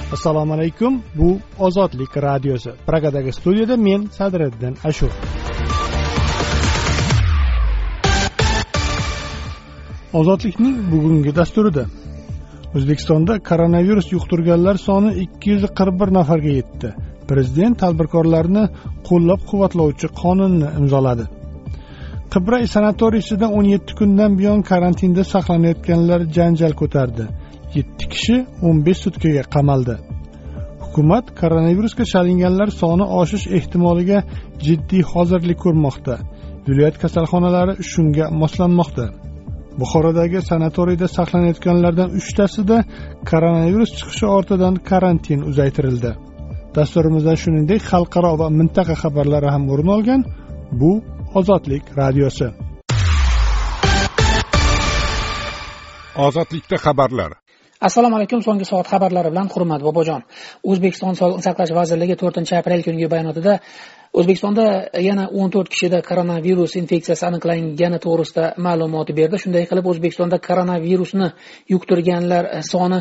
Assalomu alaykum. Bu Ozodlik radiosi. Pragadagi studiyada men Sadriddin Ashur. Ozodlikning bugungi dasturida O'zbekistonda koronavirus yuqtirganlar soni 241 nafarga yetdi. Prezident tadbirkorlarni qo'llab-quvvatlovchi qonunni imzoladi. Qibray sanatoriyasida 17 kundan buyon karantinda saqlanayotganlar janjal ko'tardi. 7 kishi 15 sutkaga qamaldi. Hukumat koronavirusga chalinganlar soni oshish ehtimoliga jiddiy hozirlik ko'rmoqda. Viloyat kasalxonalari shunga moslanmoqda. Buxorodagi sanatoriyda saqlanayotganlardan 3tasida koronavirus chiqishi ortidan karantin uzaytirildi. Dasturimizda shuningdek xalqaro va mintaqa xabarlari ham o'rin olgan. Bu Ozodlik radiosi. Ozodlikda xabarlar. Assalomu alaykum. So'nggi soat xabarlari bilan Hurmat Bobojon. O'zbekiston Sog'liqni saqlash vazirligi 4-aprel kungi bayonotida O'zbekistonda yana 14 kishida koronavirus infeksiyasi aniqlangani to'g'risida ma'lumot berdi. Shunday qilib O'zbekistonda koronavirusni yuqtirganlar soni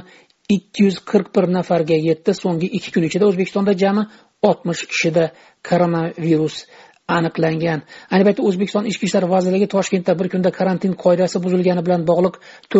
241 nafarga yetdi. So'nggi 2 kun ichida O'zbekistonda jami 60 kishida koronavirus aniqlangan. Ayni paytda O'zbekiston Ichki ishlar vazirligi Toshkentda bir kunda karantin qoidasi buzilgani bilan bog'liq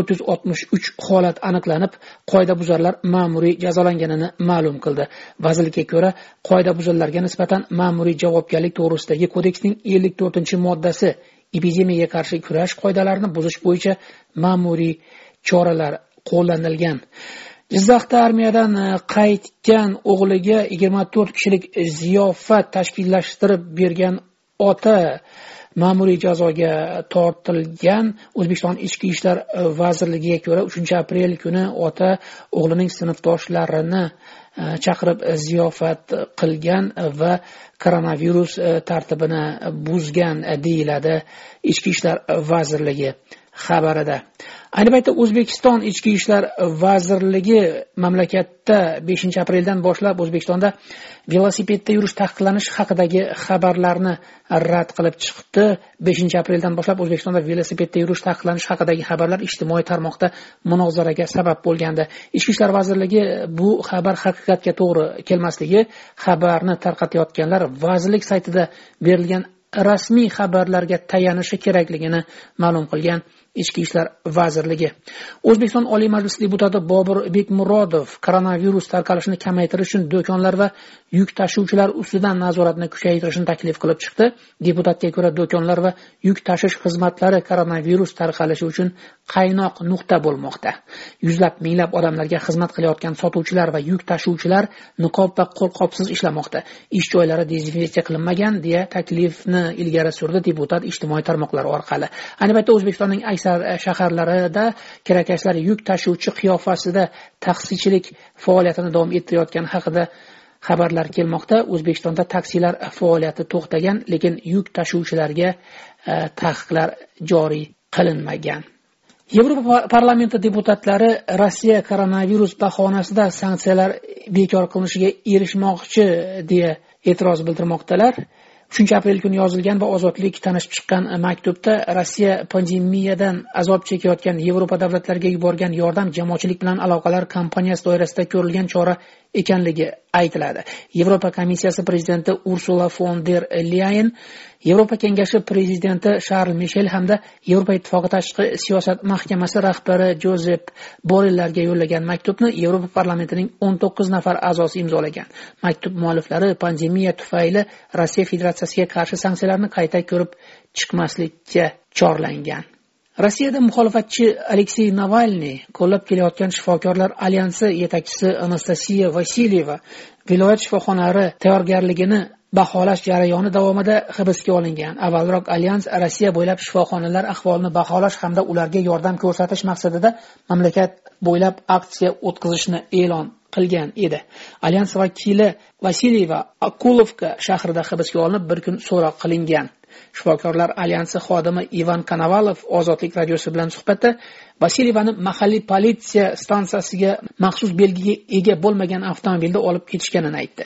463 holat aniqlanib, qoidabuzarlar ma'muriy jazolanganini ma'lum qildi. Vazirlikka ko'ra, qoidabuzarlarga nisbatan ma'muriy javobgarlik to'g'risidagi kodeksning 54-moddasi epidemiyaga qarshi kurash qoidalarini buzish bo'yicha ma'muriy choralar qo'llanilgan. Jizzaxda armiyadan qaytgan o'g'liga 24 kishilik ziyofat tashkillashtirib bergan ota ma'muriy jazoga tortilgan. O'zbekiston Ichki ishlar vazirligiga ko'ra 3-aprel kuni ota o'g'lining sinfdoshlarini chaqirib ziyofat qilgan va koronavirus tartibini buzgan deyiladi Ichki ishlar vazirligi xabarida. Ayni paytda O'zbekiston Ichki ishlar vazirligi mamlakatda 5-apreldan boshlab O'zbekistonda velosipedda yurish taqiqlanishi haqidagi xabarlarni rad qilib chiqdi. 5-apreldan boshlab O'zbekistonda velosipedda yurish taqiqlanishi haqidagi xabarlar ijtimoiy tarmoqda munozaraga sabab bo'lgandi. Ichki ishlar vazirligi bu xabar haqiqatga to'g'ri kelmasligi, xabarni tarqatayotganlar vazirlik saytida berilgan rasmiy xabarlarga tayanishi kerakligini ma'lum qilgan Ichki ishlar vazirligi. O'zbekiston Oliy Majlisi deputati Bobur Bekmurodov koronavirus tarqalishini kamaytirish uchun do'konlar va yuk tashuvchilar ustidan nazoratni kuchaytirishni taklif qilib chiqdi. Deputatga ko'ra, do'konlar va yuk tashish xizmatlari koronavirus tarqalishi uchun qaynoq nuqta bo'lmoqda. Yuzlab minglab odamlarga xizmat qilayotgan sotuvchilar va yuk tashuvchilar niqob va qo'lqopsiz ishlamoqda. Ish joylari dezinfeksiya qilinmagan deya taklifni ilgari surdi deputat ijtimoiy tarmoqlar orqali. Ayni paytda O'zbekistonning aksar shaharlarida kirakashlar yuk tashuvchi qiyofasida taksichilik faoliyatini davom ettirayotgani haqida xabarlar kelmoqda. O'zbekistonda taksilar faoliyati to'xtagan, lekin yuk tashuvchilarga taqiqlar joriy qilinmagan. Yevropa parlamenti deputatlari Rossiya koronavirus bahonasida sanksiyalar bekor qilinishiga erishmoqchi deya e'tiroz bildirmoqdalar. 3-aprel kuni yozilgan va Ozodlik tanishib chiqqan maktubda Rossiya pandemiyadan azob chekayotgan Yevropa davlatlariga yuborgan yordam jamoatchilik bilan aloqalar kompaniyasi doirasida ko'rilgan chora ekanligi aytiladi. Yevropa komissiyasi prezidenti Ursula von der Leyen, Yevropa kengashi prezidenti Charles Michel hamda Yevropa ittifoqi tashqi siyosat mahkamasi rahbari Josep Borrelllarga yo'llagan maktubni Yevropa parlamentining 19 nafar a'zosi imzolagan. Maktub mualliflari pandemiya tufayli Rossiya Federatsiyasiga qarshi sanksiyalarni qayta ko'rib chiqmaslikka chorlangan. Rossiyada muxolifatchi Aleksey Navalniy qo'llab kelayotgan shifokorlar alyansi yetakchisi Anastasiya Vasilyeva viloyat shifoxonalari tayyorgarligini baholash jarayoni davomida hibsga olingan. Avvalroq alyans Rossiya bo'ylab shifoxonalar ahvolini baholash hamda ularga yordam ko'rsatish maqsadida mamlakat bo'ylab aksiya o'tkazishni e'lon qilgan edi. Alyans vakili Vasilyeva Akulovka shahrida hibsga olinib, bir kun so'roq qilingan. Shifokorlar alyansi xodimi Ivan Konovalov Ozodlik radiosi bilan suhbatda Vasilyevani mahalliy politsiya stansiyasiga maxsus belgiga ega bo'lmagan avtomobilda olib ketishganini aytdi.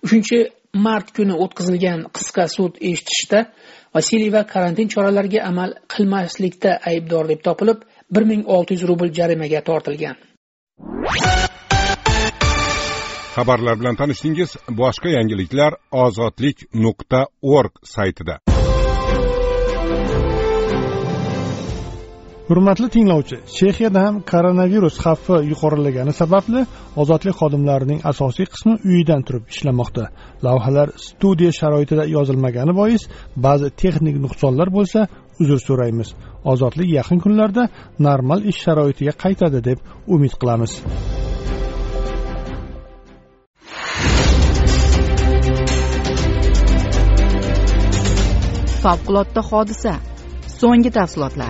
3-mart kuni o'tkazilgan qisqa sud eshitishda Vasilyeva karantin choralariga amal qilmaslikda aybdor deb topilib, 1600 rubl jarimaga tortilgan. Xabarlar bilan tanishdingiz. Boshqa yangiliklar ozodlik.org saytida. Hurmatli tinglovchi, Chexiyada ham koronavirus xavfi yuqorilagani sababli ozodlik xodimlarining asosiy qismi uyidan turib ishlamoqda. Lavhalar studiya sharoitida yozilmagani bois ba'zi texnik nuqsonlar bo'lsa, uzr so'raymiz. Ozodlik yaqin kunlarda normal ish sharoitiga qaytadi deb umid qilamiz. Favqulodda hodisa. So'nggi tafsilotlar.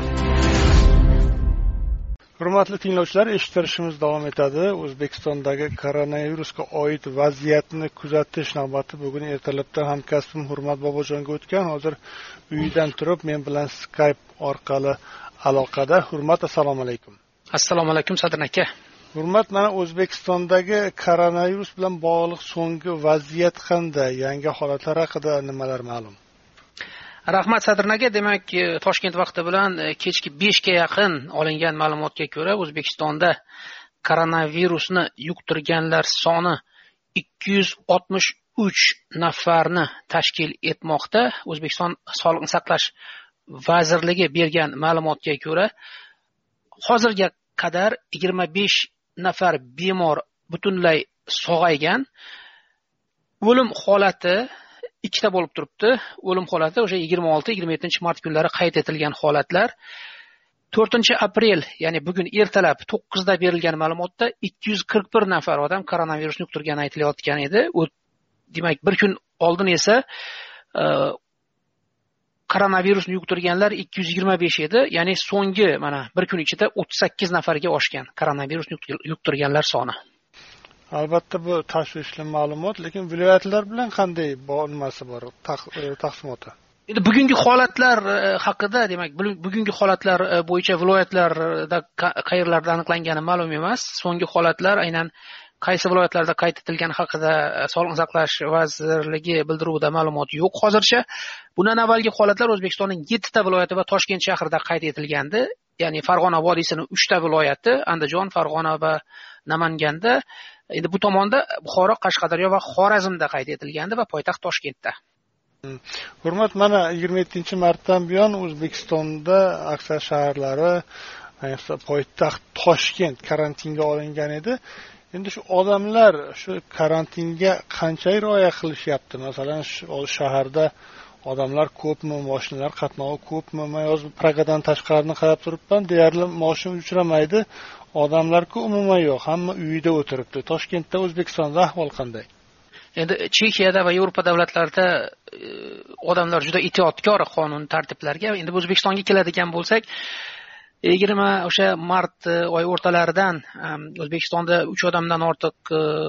Hurmatli tinglovchilar, eshittirishimiz davom etadi. O'zbekistondagi koronavirusga oid vaziyatni kuzatish navbati bugun ertalabda hamkasbim Hurmat Bobojonga o'tgan. Hozir uyidan turib men bilan Skype orqali aloqada. Hurmat, assalomu alaykum. Assalomu alaykum Sadr aka. Hurmat, mana O'zbekistondagi koronavirus bilan bog'liq so'nggi vaziyat qanday? Yangi holatlar haqida nimalar ma'lum? Rahmat Sadr aka, demak, Toshkent vaqti bilan kechki 5 ga yaqin olingan ma'lumotga ko'ra, O'zbekistonda koronavirusni yuqtirganlar soni 263 nafarni tashkil etmoqda. O'zbekiston Sog'liqni saqlash vazirligi bergan ma'lumotga ko'ra, hozirga qadar 25 nafar bemor butunlay sog'aygan. O'lim holati ikkita bo'lib turibdi. O'lim holati o'sha 26-27 mart kunlari qayd etilgan holatlar. 4-aprel, ya'ni bugun ertalab 9 da berilgan ma'lumotda 241 nafar odam koronavirusni yuqtirgani aytilayotgan edi. Demak, bir kun oldin esa koronavirusni yuqtirganlar 225 edi. Ya'ni so'nggi mana bir kun ichida 38 nafarga oshgan koronavirusni yuqtirganlar soni. Albatta bu tashvishli ma'lumot, lekin viloyatlar bilan qanday nimasi bor, taqsimoti? Endi bugungi holatlar haqida, demak, bugungi holatlar bo'yicha viloyatlarda qayerlarda aniqlangani ma'lum emas. So'nggi holatlar aynan qaysi viloyatlarda qayd etilgani haqida Sog'liqni saqlash vazirligi bildiruvida ma'lumot yo'q hozircha. Bundan avvalgi holatlar O'zbekistonning 7 ta viloyati va Toshkent shahrida qayd etilgandi. Ya'ni Farg'ona vodiysining 3 ta viloyati, Andijon, Farg'ona va Namanganda. Endi bu tomonda Buxoro, Qashqadaryo va Xorazmda qayd etilgandi va poytaxt Toshkentda. Hurmat, mana 27-martdan buyon O'zbekistonda aksar shaharlari, ayniqsa poytaxt Toshkent karantinga olingan edi. Endi shu odamlar shu karantinga qancha rioya qilishyapti? Masalan, shaharda odamlar ko'pmi, mashinalar qatnovi ko'pmi? Men hozir Pragadan tashqarini qarab turibman, deyarli mashina uchramaydi. Odamlar-ku umuman yo'q, hamma uyida o'tiribdi. Toshkentda, O'zbekistonda ahvol qanday? Endi Chexiyada va Yevropa davlatlarida odamlar juda itoatkor qonun tartiblarga. Endi O'zbekistonga keladigan bo'lsak, 20 o'sha mart oy o'rtalaridan O'zbekistonda 3 odamdan ortiq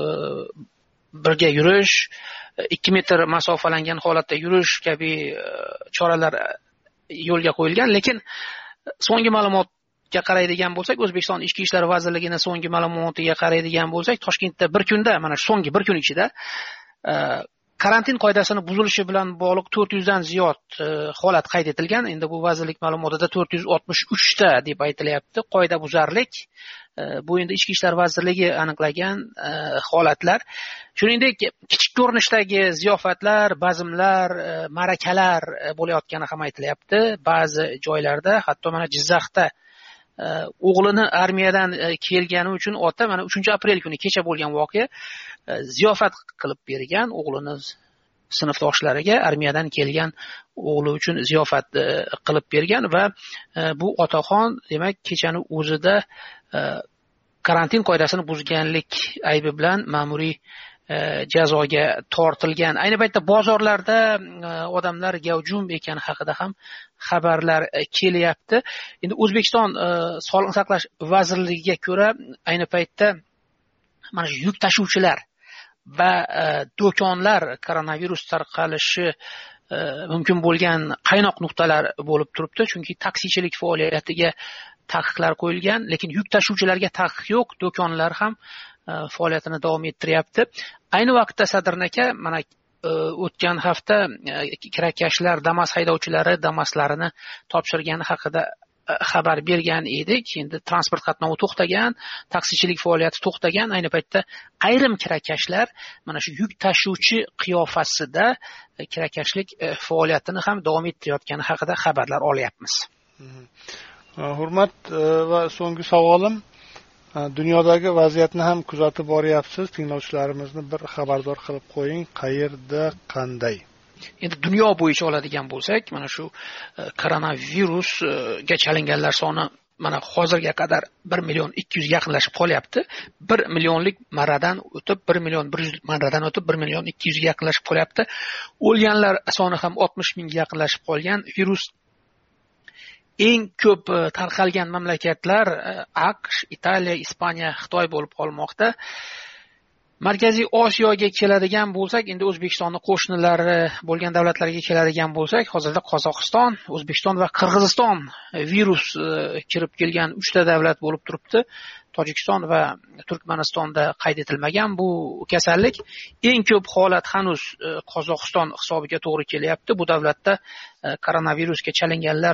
birga yurish, 2 metr masofalangan holatda yurish kabi choralar yo'lga qo'yilgan, lekin so'nggi ma'lumot qaraydigan bo'lsak, O'zbekiston Ichki ishlar vazirligining so'nggi ma'lumotiga qaraydigan bo'lsak, Toshkentda bir kunda, mana so'nggi bir kun ichida karantin qoidasini buzilishi bilan bog'liq 400 dan ziyod holat qayd etilgan. Endi bu vazirlik ma'lumotida 463 ta deb aytilyapti. Qoida buzarlik. Bu endi Ichki ishlar vazirligi aniqlagan holatlar. Shuningdek, kichik ko'rinishdagi ziyofatlar, bazmlar, ma'rakalar bo'layotgani ham aytilyapti. Ba'zi joylarda, hatto mana Jizzaxda o'g'lini armiyadan kelgani uchun ota mana 3-aprel kuni kecha bo'lgan voqea ziyofat qilib bergan o'g'lini sinfdoshlariga, armiyadan kelgan o'g'li uchun ziyofat qilib bergan va bu otaxon demak kechani o'zida karantin qoidasini buzganlik aybi bilan ma'muriy jazoga tortilgan. Ayni paytda bozorlarda odamlar gavjum ekani haqida ham xabarlar kelyapti. Endi O'zbekiston Sog'liqni saqlash vazirligiga ko'ra ayni paytda mana shu yuk tashuvchilar va do'konlar koronavirus tarqalishi mumkin bo'lgan qaynoq nuqtalar bo'lib turibdi, chunki taksichilik faoliyatiga taqiqlar qo'yilgan, lekin yuk tashuvchilarga taqiq yo'q, do'konlar ham faoliyatini davom ettiryapti. Ayni vaqtda Sadr aka, mana o'tgan hafta kirakashlar Damas haydovchilari Damaslarini topshirgani haqida xabar bergan edik. Endi transport qatnovi to'xtagan, taksichilik faoliyati to'xtagan. Ayni paytda ayrim kirakashlar mana shu yuk tashuvchi qiyofasida kirakashlik faoliyatini ham davom ettirayotgani haqida xabarlar olyapmiz. Hurmat va so'nggi savolim, dunyodagi vaziyatni ham kuzatib boryapsiz. Tinglovchilarimizni bir xabardor qilib qo'ying, qayerda, qanday? Endi dunyo bo'yicha oladigan bo'lsak, mana shu koronavirusga chalinganlar soni mana hozirga qadar 1.200.000 yaqinlashib qolyapti. 1 millionlik marradan o'tib, 1.100.000 marradan o'tib 1.200.000 yaqinlashib qolyapti. O'lganlar soni ham 60.000 ga yaqinlashib qolgan. Virus eng ko'p tarqalgan mamlakatlar AQSh, Italiya, Ispaniya, Xitoy bo'lib qolmoqda. Markaziy Osiyoga keladigan bo'lsak, endi O'zbekistonning qo'shnilari bo'lgan davlatlarga keladigan bo'lsak, hozirda Qozog'iston, O'zbekiston va Qirg'iziston virus kirib kelgan 3 ta davlat bo'lib turibdi. Tojikiston va Turkmanistonda qayd etilmagan bu kasallik. Eng ko'p holat hanuz Qozog'iston hisobiga to'g'ri kelyapti. Bu davlatda koronavirusga chalinganlar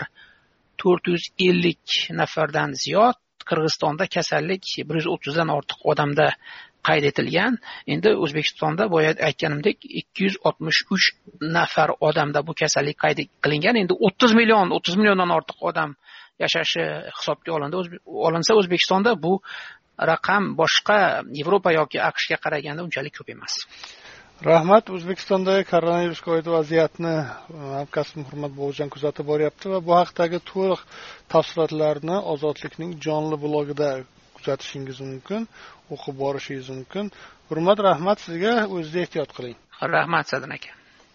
450 nafardan ziyod, Qirg'izistonda kasallik 130 dan ortiq odamda qayd etilgan. Endi O'zbekistonda boya aytganimdek 263 nafar odamda bu kasallik qayd qilingan. Endi 30 milliondan ortiq odam yashashi hisobga olinsa O'zbekistonda bu raqam boshqa Yevropa yoki AQShga qaraganda unchalik ko'p emas. Rahmat. O'zbekistondagi koronavirusga oid vaziyatni hamkasbim Hurmat Bobojon kuzatib boryapti va bu haqdagi to'liq tafsilotlarni Ozodlikning jonli blogida kuzatishingiz mumkin, o'qib borishingiz mumkin. Hurmat, rahmat sizga, o'zingizga ehtiyot qiling. Rahmat Sadin aka.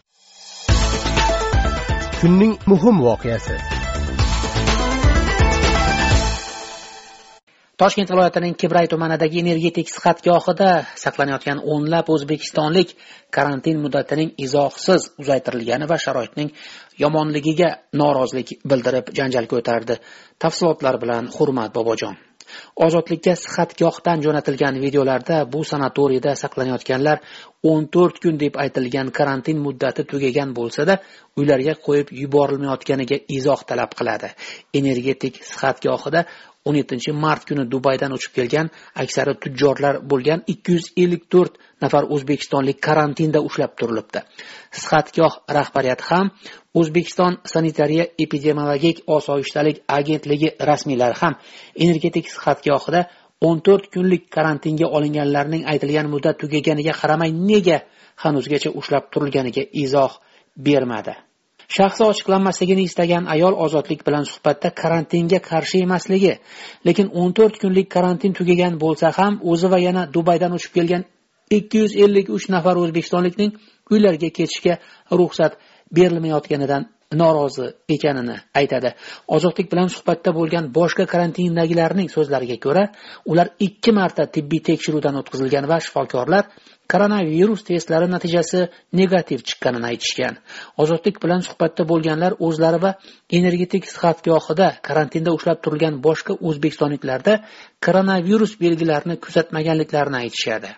Kunning muhim voqeasi. Toshkent viloyatining Kibray tumanidagi energetik sihatgohida saqlanayotgan o'nlab o'zbekistonlik karantin muddatining izohsiz uzaytirilgani va sharoitning yomonligiga norozilik bildirib janjal ko'tardi. Tafsilotlar bilan Hurmat Bobojon. Ozodlikka sihatgohdan jo'natilgan videolarda bu sanatoriyda saqlanayotganlar 14 kun deb aytilgan karantin muddati tugagan bo'lsa-da, uylariga qo'yib yuborilmayotganiga izoh talab qiladi. Energetik sihatgohida 17 mart kuni Dubaydan uchib kelgan aksari tujjorlar bo'lgan 254 nafar o'zbekistonlik karantinda ushlab turilibdi. Sihatgoh rahbariyati ham O'zbekiston sanitariya epidemiologik osoyishtalik agentligi rasmiylari ham energetik sihatgohida 14 kunlik karantinga olinganlarning aytilgan muddat tugaganiga qaramay nega hanuzgacha ushlab turilganiga izoh bermadi. Shaxsi ochiqlanmasligini istagan ayol Ozodlik bilan suhbatda karantinga qarshi emasligi, lekin 14 kunlik karantin tugagan bo'lsa ham o'zi va yana Dubaydan uchib kelgan 253 nafar o'zbekistonlikning uylariga ketishga ruxsat berilmayotganidan norozi ekanini aytadi. Ozodlik bilan suhbatda bo'lgan boshqa karantindagilarning so'zlariga ko'ra, ular 2 marta tibbiy tekshiruvdan o'tkazilgan va shifokorlar koronavirus testlari natijasi negativ chiqqanini aytishgan. Ozodlik bilan suhbatda bo'lganlar o'zlari va energetik sihatgohida karantinda ushlab turilgan boshqa o'zbekistonliklarda koronavirus belgilarini kuzatmaganliklarini aytishadi.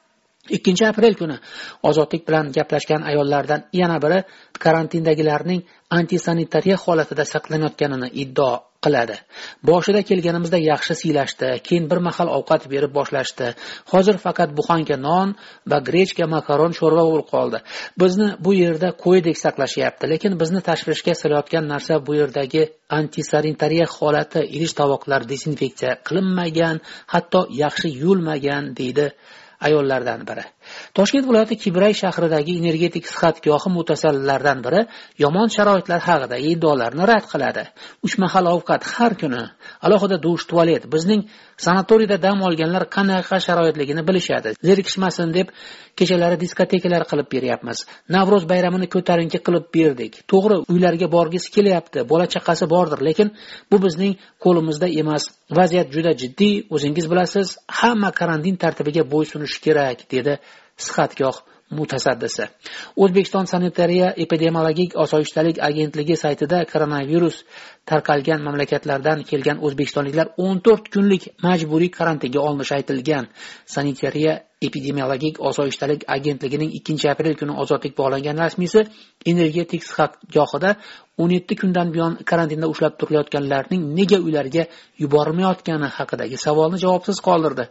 2 aprel kuni Ozodlik bilan gaplashgan ayollardan yana biri karantindagilarning antisanitariya holatida saqlanayotganini iddao qiladi. Boshida kelganimizda yaxshi siylashdi, keyin bir mahal ovqat berib boshlashdi. Hozir faqat buxanka non va grechka, makaron, sho'rva bo'lib qoldi. Bizni bu yerda qo'ydek saqlashyapti, lekin bizni tashvishga solayotgan narsa bu yerdagi antisanitariya holati, idish tovoqlar dezinfeksiya qilinmagan, hatto yaxshi yuvilmagan deydi ayollardan biri. Toshkent viloyati Kibray shahridagi energetik sihatgohi mutasaddilaridan biri yomon sharoitlar haqida iddaolarni rad qiladi. 3 mahal ovqat har kuni, alohida dush, tualet. Bizning sanatoriyda dam olganlar qanaqa sharoitligini bilishadi. Zerikishmasin deb kechalari diskotekalar qilib beryapmiz. Navro'z bayramini ko'tarinki qilib berdik. To'g'ri, uylarga borgisi kelyapti, bola chaqasi bordir, lekin bu bizning qo'limizda emas. Vaziyat juda jiddiy, o'zingiz bilasiz, hamma karantin tartibiga bo'ysunishi kerak, dedi sihatgoh mutasaddisi. O'zbekiston sanitariya epidemiologik osoyishtalik agentligi saytida koronavirus tarqalgan mamlakatlardan kelgan o'zbekistonliklar 14 kunlik majburiy karantinga olinishi aytilgan. Sanitariya epidemiologik osoyishtalik agentligining 2-aprel kuni ozodlik bog'langan rasmiysi Energetik sihatgohida 17 kundan buyon karantinda ushlab turilayotganlarning nega uylariga yuborilmayotgani haqidagi savolni javobsiz qoldirdi.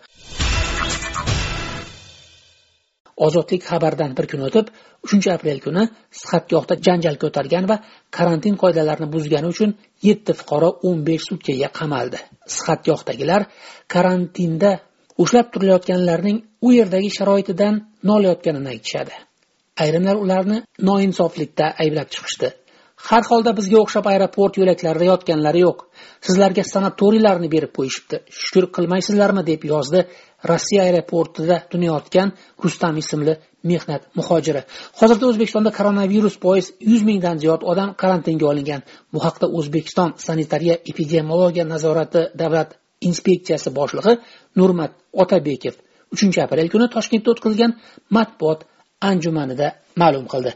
Ozodlik xabardan bir kun o'tib, 3-aprel kuni sihatgohda janjal ko'targan va karantin qoidalarini buzgani uchun 7 fuqaro 15 sutkaga qamaldi. Sihatgohdagilar karantinda ushlab turilayotganlarning u yerdagi sharoitidan nolayotganini aytishadi. Ayrimlar ularni noinsoflikda ayblab chiqishdi. Har holda bizga o'xshab aeroport yo'laklarida yotganlari yo'q. Sizlarga sanatoriylarni berib qo'yishibdi. Shukr qilmaysizlarmi deb yozdi Rossiya aeroportida tunayotgan Rustam ismli mehnat muhojiri. Hozirda O'zbekistonda koronavirus bois 100 mingdan ziyod odam karantinga olingan. Bu haqda O'zbekiston sanitariya epidemiologiya nazorati davlat inspeksiyasi boshlig'i Nurmat Otabekov 3-aprel kuni Toshkentda o'tkazilgan matbuot anjumanida ma'lum qildi.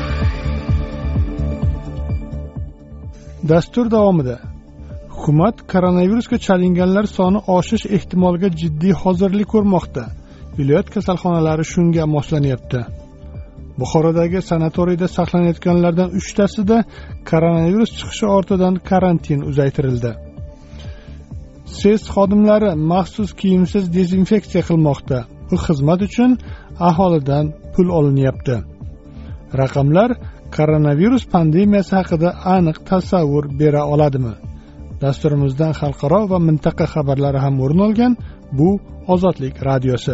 Dastur davomida hukumat koronavirusga chalinganlar soni oshish ehtimoliga jiddiy hozirlik ko'rmoqda. Viloyat kasalxonalari shunga moslanyapti. Buxorodagi sanatoriyda saqlanayotganlardan 3tasida koronavirus chiqishi ortidan karantin uzaytirildi. SES xodimlari maxsus kiyimsiz dezinfeksiya qilmoqda. Bu xizmat uchun aholidan pul olinyapti. Raqamlar koronavirus pandemiyasi haqida aniq tasavvur bera oladimi? Dasturimizdan xalqaro va mintaqa xabarlari ham o'rin olgan. Bu Ozodlik radiosi.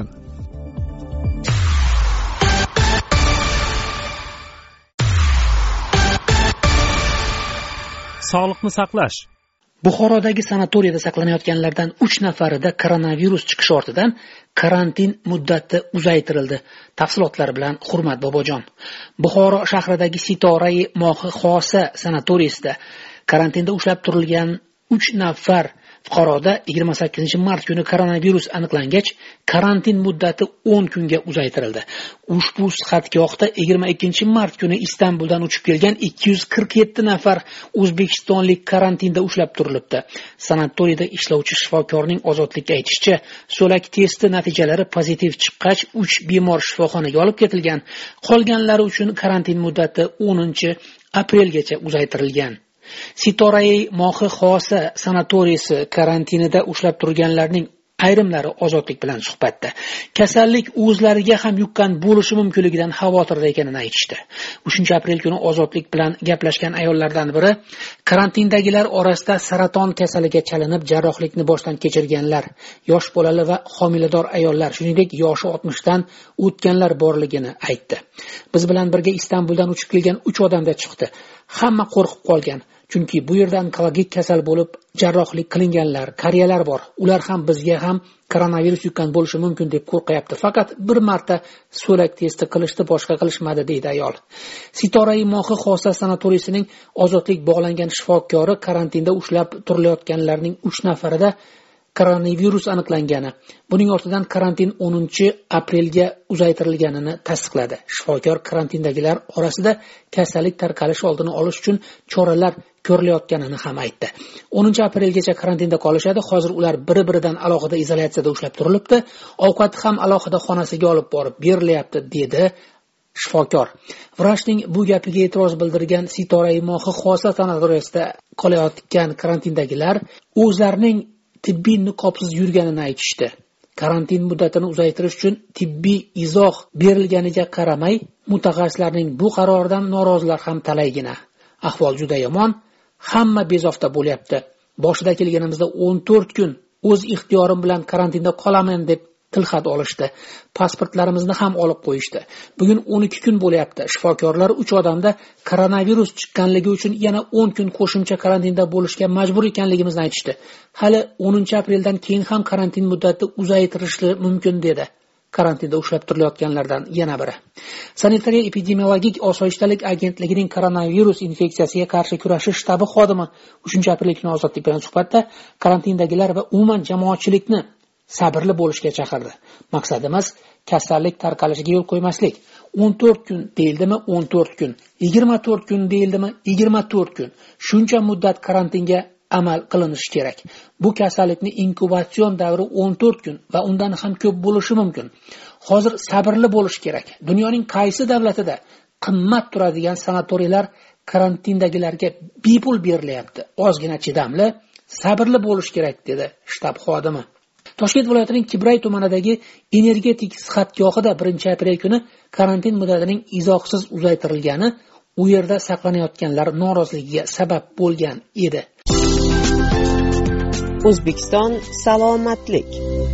Sog'liqni saqlash. Buxorodagi sanatoriyada saqlanayotganlardan 3 nafarida koronavirus chiqishi ortidan karantin muddati uzaytirildi. Tafsilotlar bilan Hurmat Bobojon. Buxoro shahridagi Sitorai Mohi Xosa sanatoriyasida karantinda ushlab turilgan 3 nafar fuqaroda 28-mart kuni koronavirus aniqlangach, karantin muddati 10 kunga uzaytirildi. Ushbu sihatgohda 22-mart kuni Istanbuldan uchib kelgan 247 nafar o'zbekistonlik karantinda ushlab turilibdi. Sanatoriyda ishlovchi shifokorning Ozodlikka aytishicha, so'lak testi natijalari pozitiv chiqqach, 3 bemor shifoxonaga olib ketilgan. Qolganlari uchun karantin muddati 10-aprelgacha uzaytirilgan. Sitorai Mohi Xosa sanatoriyasi karantinida ushlab turganlarning ayrimlari Ozodlik bilan suhbatda kasallik o'zlariga ham yuqqan bo'lishi mumkinligidan xavotirda ekanini aytishdi. 3-aprel kuni Ozodlik bilan gaplashgan ayollardan biri karantindagilar orasida saraton kasaliga chalinib jarrohlikni boshdan kechirganlar, yosh bolali va homilador ayollar, shuningdek yoshi 60dan o'tganlar borligini aytdi. Biz bilan birga Istanbuldan uchib kelgan 3 odamda chiqdi. Hamma qo'rqib qolgan. Chunki bu yerda onkologik kasal bo'lib jarrohlik qilinganlar, qariyalar bor. Ular ham bizga ham koronavirus yuqqan bo'lishi mumkin deb qo'rqyapti. Faqat bir marta so'lak testi qilishdi, boshqa qilishmadi deydi ayol. Sitorai Mohi Xosa sanatoriyasining Ozodlik bog'langan shifokori karantinda ushlab turilayotganlarning 3 nafarida koronavirus aniqlangani. Buning ortidan karantin 10-aprelga uzaytirilganini tasdiqladi. Shifokor karantindagilar orasida kasallik tarqalishi oldini olish uchun choralar ko'rilayotganini ham aytdi. 10-aprelgacha karantinda qolishadi. Hozir ular bir-biridan alohida izolyatsiyada ushlab turilibdi. Ovqat ham alohida xonasiga olib borib berilyapti, dedi shifokor. Vrachning bu gapiga e'tiroz bildirgan Sitorai Mohi Xosa sanatoriyasida qolayotgan karantindagilar o'zlarining tibbiy niqobsiz yurganini aytishdi. Karantin muddatini uzaytirish uchun tibbiy izoh berilganiga qaramay, mutaxassislarning bu qaroridan norozilar ham talaygina. Ahvol juda yomon, hamma bezovta bo'lyapti. Boshida kelganimizda 14 kun o'z ixtiyorim bilan karantinda qolaman deb tilxat olishdi. Pasportlarimizni ham olib qo'yishdi. Bugun 12 kun bo'lyapti. Shifokorlar 3 odamda koronavirus chiqqanligi uchun yana 10 kun qo'shimcha karantinda bo'lishga majbur ekanligimizni aytishdi. Hali 10-apreldan keyin ham karantin muddati uzaytirilishi mumkin dedi. Karantinda ushlab turilayotganlardan yana biri. Sanitariya epidemiologik osoyishtalik agentligining koronavirus infeksiyasiga qarshi kurashish shtabi xodimi 3-aprel kuni Ozodlik bilan suhbatda karantindagilar va umuman jamoatchilikni sabrli bo'lishga chaqirdi. Maqsadimiz kasallik tarqalishiga yo'l qo'ymaslik. 14 kun deyildimi 14 kun, 24 kun deyildimi 24 kun. Shuncha muddat karantinga amal qilinishi kerak. Bu kasallikni inkubatsion davri 14 kun va undan ham ko'p bo'lishi mumkin. Hozir sabrli bo'lish kerak. Dunyoning qaysi davlatida qimmat turadigan sanatoriylar karantindagilarga bepul berilyapti? Ozgina chidamli, sabrli bo'lish kerak, dedi shtab xodimi. Toshkent viloyatining Kibray tumanidagi energetik sihatgohida 1-aprel kuni karantin muddatining izohsiz uzaytirilgani u yerda saqlanayotganlar noroziligiga sabab bo'lgan edi. O'zbekiston salomatlik.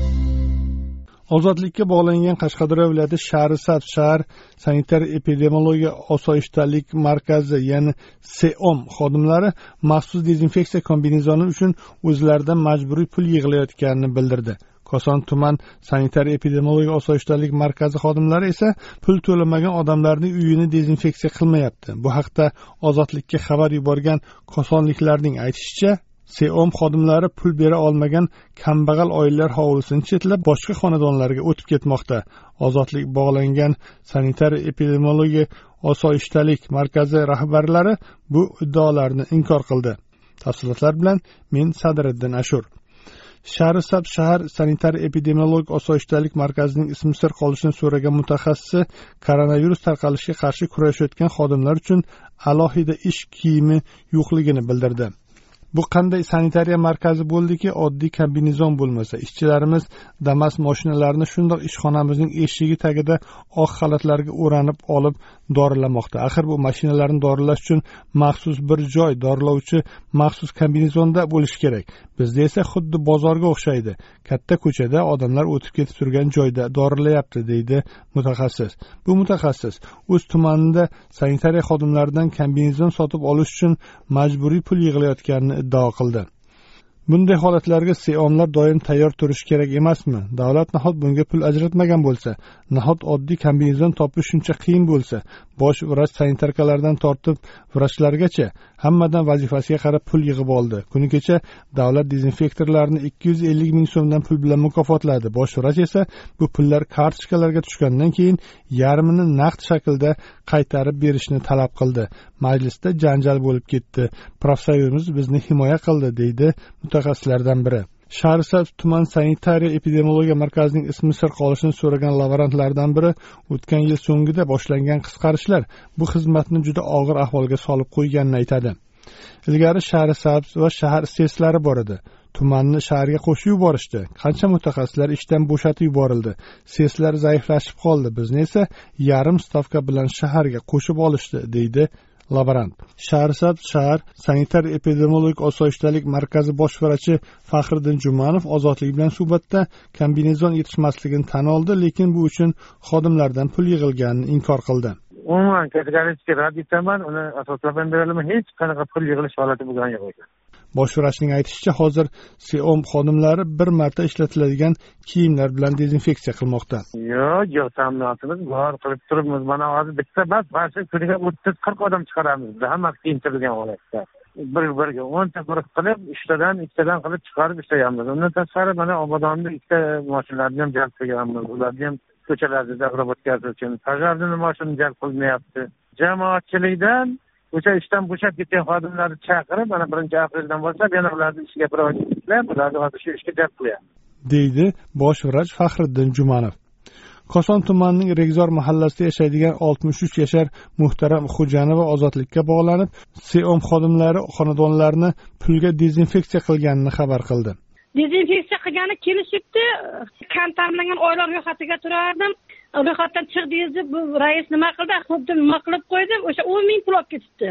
Ozodlikka bog'langan Qashqadaryo viloyati Shahrisabz shahar sanitar epidemiologiya osoyishtalik markazi, ya'ni SEOM xodimlari maxsus dezinfeksiya kombinezoni uchun o'zlaridan majburiy pul yig'layotganini bildirdi. Koson tuman sanitar epidemiologiya osoyishtalik markazi xodimlari esa pul to'lamagan odamlarning uyini dezinfeksiya qilmayapti. Bu haqda Ozodlikka xabar yuborgan kosonliklarning aytishicha, SEOM xodimlari pul bera olmagan kambag'al oilalar hovlisini chetlab boshqa xonadonlarga o'tib ketmoqda. Ozodlik bog'langan sanitar epidemiologiya osoyishtalik markazi rahbarlari bu iddaolarni inkor qildi. Tafsilotlar bilan men Sadriddin Ashur. Shahrisabz shahar sanitar epidemiologik osoyishtalik markazining ismi sir qolishini so'ragan mutaxassisi koronavirus tarqalishiga qarshi kurashayotgan xodimlar uchun alohida ish kiyimi yo'qligini bildirdi. Bu qanday sanitariya markazi bo'ldiki, oddiy kombinezon bo'lmasa, ishchilarimiz Damas mashinalarini shundoq ishxonamizning eshigi tagida oq xalatlarga o'ranib olib dorilamoqda. Axir bu mashinalarni dorilash uchun maxsus bir joy, dorilovchi maxsus kombinezonda bo'lishi kerak. Bizda esa xuddi bozorga o'xshaydi. Katta ko'chada odamlar o'tib ketib turgan joyda dorilayapti, deydi mutaxassis. Bu mutaxassis o'z tumanida sanitariya xodimlaridan kombinezon sotib olish uchun majburiy pul yig'layotganini iddao qildi. Bunday holatlarga SEOMlar doim tayyor turishi kerak emasmi? Davlat nahot bunga pul ajratmagan bo'lsa, nahot oddiy kombinezon topish shuncha qiyin bo'lsa, bosh vrach sanitarkalardan tortib vrachlargacha hammadan vazifasiga qarab pul yig'ib oldi. Kuni kecha davlat dezinfektorlarni 250 ming so'mdan pul bilan mukofotladi. Bosh vrach esa bu pullar kartochkalarga tushgandan keyin yarmini naqd shaklda qaytarib berishni talab qildi. Majlisda janjal bo'lib ketdi. Profsoyuz bizni himoya qildi, deydi mutaxassislardan biri. Shahrisabz tuman sanitariya epidemiologiya markazining ismi sir qolishini so'ragan laborantlardan biri o'tgan yil so'ngida boshlangan qisqarishlar bu xizmatni juda og'ir ahvolga solib qo'yganini aytadi. Ilgari Shahrisabz va shahar seslari bor edi. Tumanni shaharga qo'shib yuborishdi. Qancha mutaxassislar ishdan bo'shatib yuborildi. Seslar zaiflashib qoldi. Bizni esa yarim stavka bilan shaharga qo'shib olishdi, deydi laborant. Shahrisabz shahar sanitar epidemiologik osoyishtalik markazi bosh vrachi Faxriddin Jumanov Ozodlik bilan suhbatda kombinezon yetishmasligini tan oldi, lekin bu uchun xodimlardan pul yig'ilganini inkor qildi. Umuman kategoriyasiga rad etaman, uni asoslab beraman, hech qanaqa pul yig'ilish holati bo'lgan yo'q ekan. Bosh vrachning aytishicha, hozir SEOM xodimlari bir marta ishlatiladigan kiyimlar bilan dezinfeksiya qilmoqda. Yo'q, ta'minotimiz bor, qilib turibmiz. Mana hozir bitta bas barcha kuniga 30-40 odam chiqaramiz. Hammasi kiyintirilgan holatda. Bir-biriga 10 ta guruh qilib, ikkitadan qilib chiqarib ishlayapmiz. Undan tashqari mana obodonda ikkita mashinalarni ham jalb qilganmiz. Ularni ham ko'chalarda o'tkazib uchun tajovuzni mashina jalb qilmayapti. Jamoatchilikdan o'sha ishdan bo'shab ketgan xodimlarni chaqirib, mana 1-apreldan boshlab yana ularni ishiga biroz ularni hozir shu ishga jalb qilyapti, deydi bosh vrach Faxriddin Jumanov. Koson tumanining Regzor mahallasida yashaydigan 63 yashar Muhtaram Xo'janova ozodlikka bog'lanib, SEOM xodimlari xonadonlarni pulga dezinfeksiya qilganini xabar qildi. Dezinfeksiya qilgani kelishibdi. Kontaminlangan oilalar ro'yxatiga turardim. Ro'yxatdan chiqdingiz, bu rais nima qildi? Xuddi nima qilib qo'ydim, o'sha 10 ming pul olib ketibdi.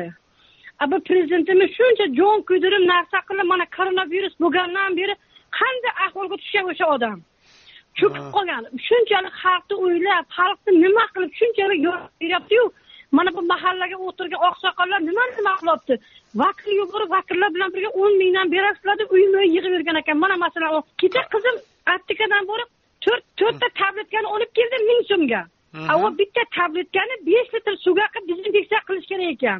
Bu prezidentimiz shuncha jon kuydirib narsa qilib, mana koronavirus bo'lgandan beri qanday ahvolga tushgan o'sha odam. Cho'kib qolgan. Shunchalik xalqni o'ylab, xalqni nima qilib shunchalik yordam beryapti-yu, mana bu mahallaga o'tirgan oqsoqollar nima qilyapti? Vakil yuborib, vakillar bilan birga 10 mingdan berasizlar deb uyma yig'ib yurgan ekan. Mana masalan, kecha qizim Attikadan borib 4 ta tabletkani olib keldi 1000 so'mga. Ava bitta tabletkani 5 litr suvga qilib dezinfeksiya qilish kerak ekan.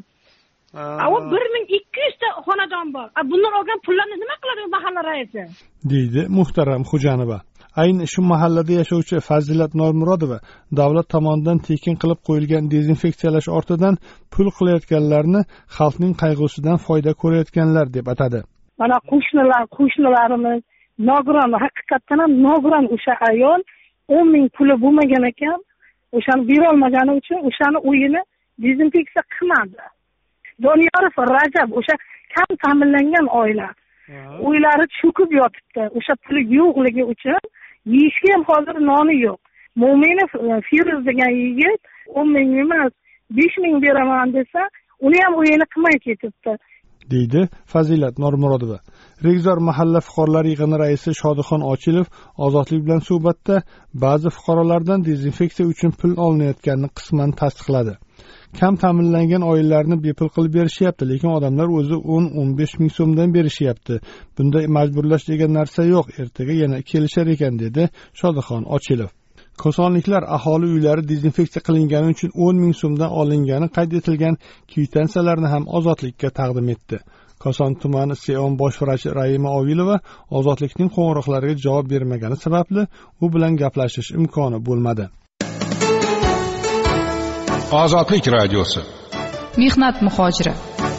Ava 1200 ta xonadon bor. Bundan olgan pullarni nima qiladi mahalla raisi? deydi Muhtaram Xo'janova. Ayni shu mahallada yashovchi Fazilat Normurodova davlat tomonidan tekin qilib qo'yilgan dezinfeksiyalash ortidan pul qilayotganlarni xalqning qayg'usidan foyda ko'rayotganlar deb atadi. Mana qo'shnilarimiz nogiron, haqiqatdan ham nogiron o'sha ayol 10 ming puli bo'lmagan ekan, o'shani bera olmagani uchun o'shani uyini dezinfeksiya qilmadi. Doniyorov Rajab o'sha kam ta'minlangan oila. Uylari cho'kib yotibdi. O'sha puli yo'qligi uchun yeyishga ham hozir noni yo'q. Mo'minov Firuz degan yigit 10 ming emas, 5 ming beraman desa, uni ham uyini qilmay ketibdi, deydi Fazilat Normurodova. Regzor mahalla fuqarolar yig'ini raisi Shodixon Ochilov Ozodlik bilan suhbatda ba'zi fuqarolardan dezinfeksiya uchun pul olinayotganini qisman tasdiqladi. Kam ta'minlangan oilalarni bepul qilib berishyapti, lekin odamlar o'zi 10-15 ming so'mdan berishyapti. Bunda majburlash degan narsa yo'q, ertaga yana kelishar ekan, dedi Shodixon Ochilov. Kosonliklar aholi uylari dezinfeksiya qilingani uchun 10 ming so'mdan olingani qayd etilgan kvitansiyalarni ham Ozodlikka taqdim etdi. Koson tumani Seon bosh vrachi Raima Ovilova Ozodlikning qo'ng'iroqlariga javob bermagani sababli u bilan gaplashish imkoni bo'lmadi. Ozodlik radiosi. Mehnat muhojiri.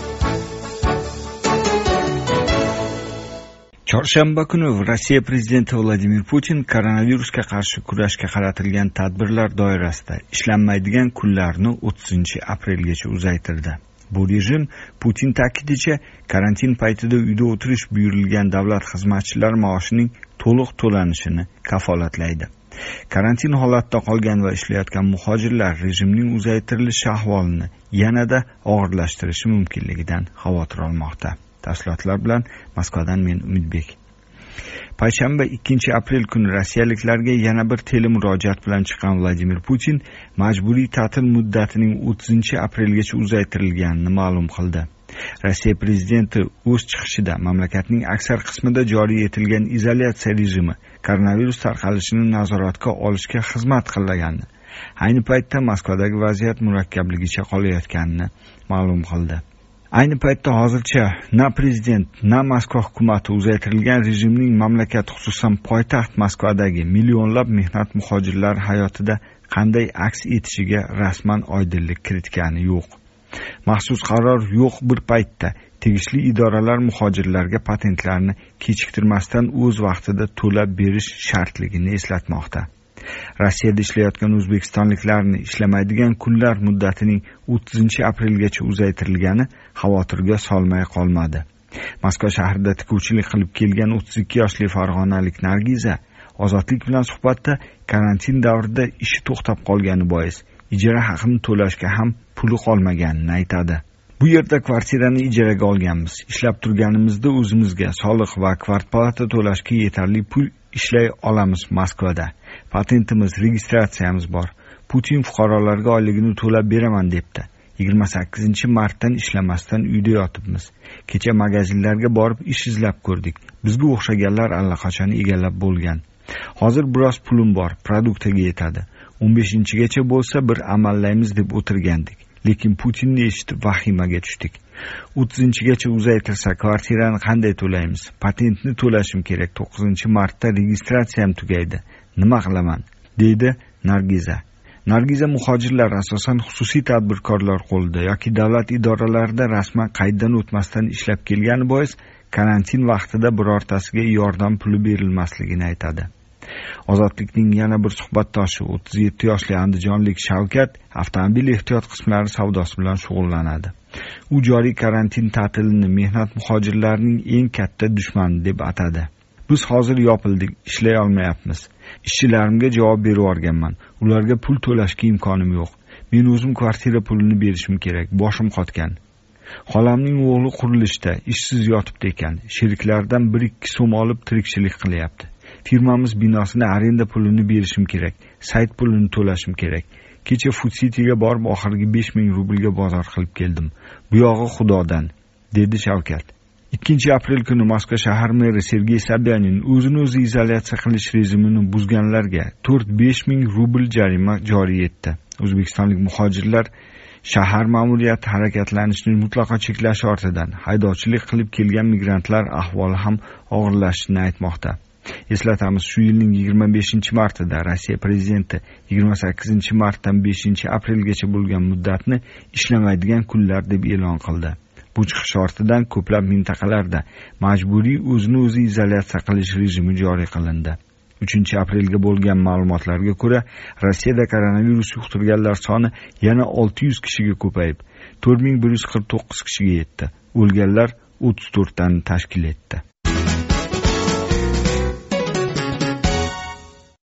Chorshanba kuni Rossiya prezidenti Vladimir Putin koronavirusga qarshi kurashga qaratilgan tadbirlar doirasida ishlanmaydigan kunlarni 30-aprelgacha uzaytirdi. Bu rejim Putin ta'kidicha karantin paytida uyda o'tirish buyurilgan davlat xizmatchilari maoshining to'liq to'lanishini kafolatlaydi. Karantin holatida qolgan va ishlayotgan muhojirlar rejimning uzaytirilishi ahvolini yanada og'irlashtirishi mumkinligidan xavotir olmoqda. Tafsilotlar bilan Moskvadan men Umidbek. Payshanba 2-aprel kuni rossiyaliklarga yana bir telemurojaat bilan chiqqan Vladimir Putin majburiy ta'til muddatining 30-aprelgacha uzaytirilganini ma'lum qildi. Rossiya prezidenti o'z chiqishida mamlakatning aksar qismida joriy etilgan izolyatsiya rejimi koronavirus tarqalishini nazoratga olishga xizmat qilganini, ayni paytda Moskvadagi vaziyat murakkabligicha qolayotganini ma'lum qildi. Ayni paytda hozircha na prezident, na Moskva hukumati uzaytirilgan rejimning mamlakat, xususan poytaxt Moskvadagi millionlab mehnat muhojirlari hayotida qanday aks etishiga rasman oydinlik kiritgani yo'q. Maxsus qaror yo'q bir paytda tegishli idoralar muhojirlarga patentlarni kechiktirmasdan o'z vaqtida to'lab berish shartligini eslatmoqda. Rossiyada ishlayotgan o'zbekistonliklarni ishlamaydigan kunlar muddatining 30-aprelgacha uzaytirilgani xavotirga solmay qolmadi. Moskva shahrida tikuvchilik qilib kelgan 32 yoshli farg'onalik Nargiza Ozodlik bilan suhbatda karantin davrida ishi to'xtab qolgani bois ijara haqini to'lashga ham puli qolmaganini aytadi. Bu yerda kvartirani ijaraga olganmiz. Ishlab turganimizda o'zimizga soliq va kvarplata to'lashga yetarli pul ishlay olamiz Moskvada. Patentimiz, registratsiyamiz bor. Putin fuqarolarga oyligini to'lab beraman debdi. 28-martdan ishlamasdan uyda yotibmiz. Kecha magazinlarga borib ish izlab ko'rdik. Bizga o'xshaganlar allaqachon egallab bo'lgan. Hozir biroz pulim bor, produktiga yetadi. 15-gacha bo'lsa bir amallaymiz deb o'tirgandik. Lekin Putinni eshitib vahimaga tushdik. 30-gacha uzaytirsa kvartirani qanday to'laymiz? Patentni to'lashim kerak. 9-martda registratsiyam tugaydi. Nima qilaman? Deydi Nargiza. Nargiza muhojirlar asosan xususiy tadbirkorlar qo'lida yoki davlat idoralarida rasman qayddan o'tmasdan ishlab kelgani bois karantin vaqtida birortasiga yordam puli berilmasligini aytadi. Ozodlikning yana bir suhbatdoshi 37 yoshli andijonlik Shavkat avtomobil ehtiyot qismlari savdosi bilan shug'ullanadi. U joriy karantin ta'tilini mehnat muhojirlarining eng katta dushmani deb atadi. Biz hozir yopildik, ishlay olmayapmiz. Ishchilarimga javob berib o'rganman. Ularga pul to'lashga imkonim yo'q. Men o'zim kvartira pulini berishim kerak, boshim qotgan. Xolamning o'g'li qurilishda ishsiz yotibdi ekan. Sheriklaridan 1-2 so'm olib tirikchilik qilyapti. Firmamiz binosini arenda pulini berishim kerak, sayt pulini to'lashim kerak. Kecha Food City'ga borib oxirgi 5000 rublga bozor qilib keldim. Bu yog'i Xudodan, dedi Shavkat. 2-aprel kuni Moskva shahar meri Sergey Sobyanin o'zini o'zi izolyatsiya qilish rejimini buzganlarga 4-5 ming rubl jarima joriy etdi. O'zbekistonlik muhojirlar shahar ma'muriyati harakatlanishni mutlaqo cheklash ortidan haydovchilik qilib kelgan migrantlar ahvoli ham og'irlashishini aytmoqda. Eslatamiz, shu yilning 25-martida Rossiya prezidenti 28-martdan 5-aprelgacha bo'lgan muddatni ishlamaydigan kunlar deb e'lon qildi. Bu chiqish ortidan ko'plab mintaqalarda majburiy o'zini o'zi izolyatsiya qilish rejimi joriy qilindi. 3-aprelga bo'lgan ma'lumotlarga ko'ra, Rossiyada koronavirus yuqtirganlar soni yana 600 kishiga ko'payib, 4149 kishiga yetdi. O'lganlar 34 tani tashkil etdi.